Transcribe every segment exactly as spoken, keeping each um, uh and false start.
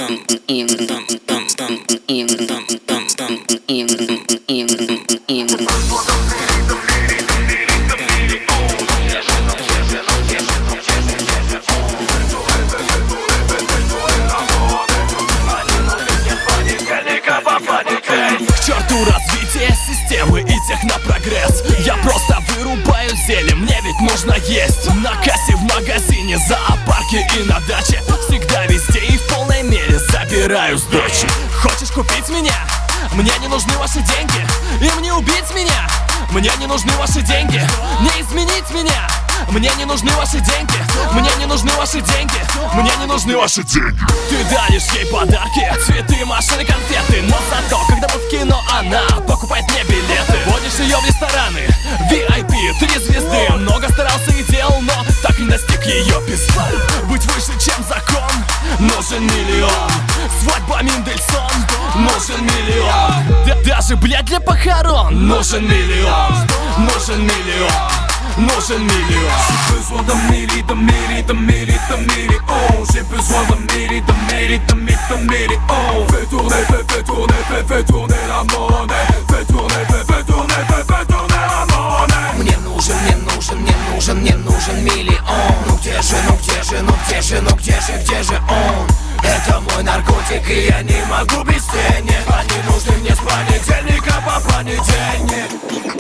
черту развитие системы и технопрогресс. Я просто вырубаю зелье, мне ведь нужно есть. На кассе в магазине, зоопарке и на даче, всегда, везде и в полной мере забираю с дочи. Хочешь купить меня? Мне не нужны ваши деньги. Им не убить меня. Мне не нужны ваши деньги. Не изменить меня. Мне не нужны ваши деньги. Мне не нужны ваши деньги. Мне не нужны ваши деньги. Ты даришь ей подарки, цветы, машины, конфеты. Но зато, когда мы в кино, она покупает мне билеты. Водишь ее в рестораны, ви ай пи, три звезды. Много старался и делал, но так и не достиг ее пизда. Быть выше, чем закон, нужен миллион. Свадьба Мендельсон, нужен миллион. Да, даже, блядь, для похорон нужен миллион. Нужен миллион. Нужен миллион. J'ai besoin d'un milli, d'un milli, d'un milli, d'un million. J'ai besoin d'un milli, d'un milli, d'un milli, d'un million. Fais tourner, fais, fais tourner, fais, fais tourner la monnaie. Fais tourner, fais, fais tourner, fais, fais tourner la monnaie. Мне нужен, мне нужен, мне нужен, мне нужен миллион. Ну где же, ну где же, ну где же, ну где же, где же он? Это мой наркотик, и я не могу без денег. Они нужны мне с понедельника по понедельник.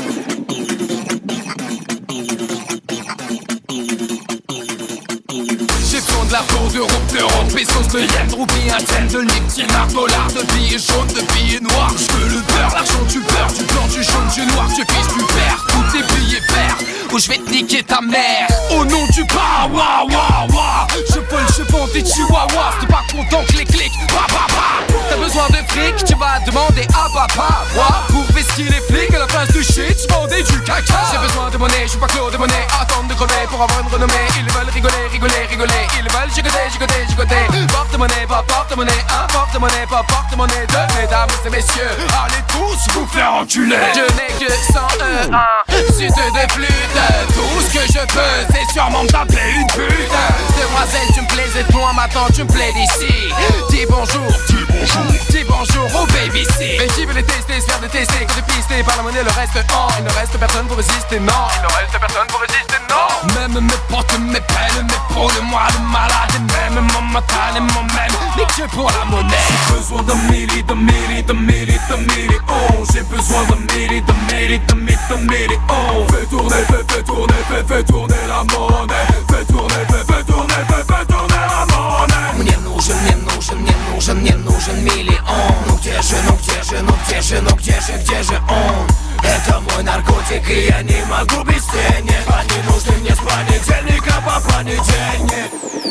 De la tour d'Europe, d'Europe, pesos de yens, roupies, Athènes, de livres, dinars, dollars, de billets jaunes, de billets noirs. Je veux le beurre, l'argent du beurre, du blanc, du jaune, du noir, du fils, du père, tous tes billets verts, ou je vais te niquer ta mère. Au nom du bar, wa wa wa, je vole, je vends des chihuahuas, t'es pas content que les clics, ba ba ba. T'as besoin de fric, tu vas demander à papa, wa, pour vestir les flics à la place du shit, je vendais du caca. J'ai besoin de monnaie, je suis pas Claude de monnaie, attendre de crever pour avoir une renommée. Ils veulent rigoler, rigoler, rigoler, ils veulent gigoter, gigoter, gigoter. Porte-monnaie, pas porte-monnaie, un porte-monnaie, pas porte-monnaie de mesdames et messieurs. Allez tous vous faire enculer. Je n'ai que cent un suite de flûte. Tout ce que je veux, c'est sûrement me taper une pute. Demoiselle, tu me plaisais de loin, maintenant tu me plais d'ici. Dis bonjour, dis bonjour, dis bonjour au baby C. Mais qui veut les tester, se faire détester, quand t'es pisté par la monnaie, le reste en. Il ne reste personne pour résister, non. Il ne reste personne pour résister, non. Même mes potes, mes peines, mes pros, le moi, le malade, et même mon matin et mon même, mais que pour la monnaie. J'ai besoin d'un milli, d'un milli, d'un milli, d'un million. J'ai besoin d'un milli, d'un milli, d'un milli, d'un million. Fais tourner, fais, fais tourner, fais, fais tourner la monnaie. Fais tourner, fais, fais tourner, fais, fais tourner la monnaie. Мне нужен, мне нужен, мне нужен, мне нужен миллион. Ну где же, ну где же, ну где же, ну где же, где же он? Это мой наркотик, и я не могу без денег. Они нужны мне с понедельника по понедельник.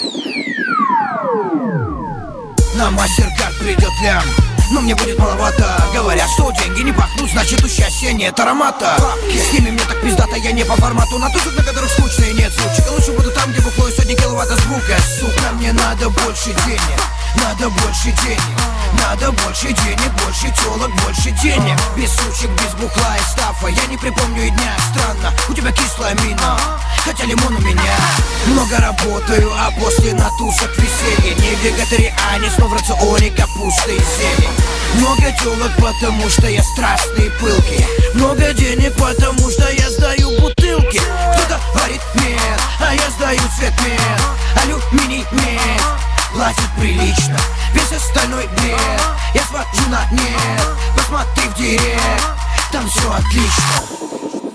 На мастер-карт придет лям, но мне будет маловато. Говорят, что деньги не пахнут, значит у счастья нет аромата. С ними мне так пиздато, я не по формату. На тусах, на которых скучно и нет случая. Лучше буду там, где бухло и сотни киловатт звука. Сука, мне надо больше денег, надо больше денег. Надо больше денег, больше телок, больше денег. Без сучек, без бухла и стафа я не припомню и дня. Странно, у тебя кислая мина, хотя лимон у меня. Много работаю, а после на тусах веселье. Не вегетарианец, но в рационе капуста и зелень. Много телок, потому что я страстный и пылкий. Много денег, потому что я сдаю бутылки. Кто-то говорит нет, а я сдаю цвет мед. Алюминий медь платит прилично, весь остальной бред я свожу на нет. Посмотри в директ, там все отлично.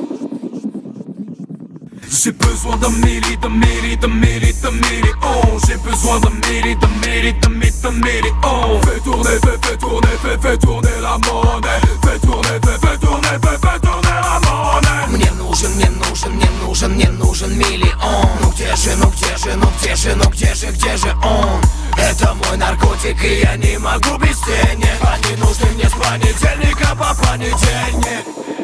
J'ai besoin d'un milli, d'un milli, d'un milli, d'un million. J'ai besoin d'un milli, d'un milli, d'un milli, d'un million. Fais tourner, fais, fais tourner, fais, fais tourner la monnaie. Fais tourner, fais, fais tourner, fais, fais tourner la monnaie. Мне нужен, мне нужен, мне нужен, мне нужен миллион. Ну где же, ну где же, ну где же, ну где же, где же он? Это мой наркотик, и я не могу без денег. Они нужны мне с понедельника по понедельник.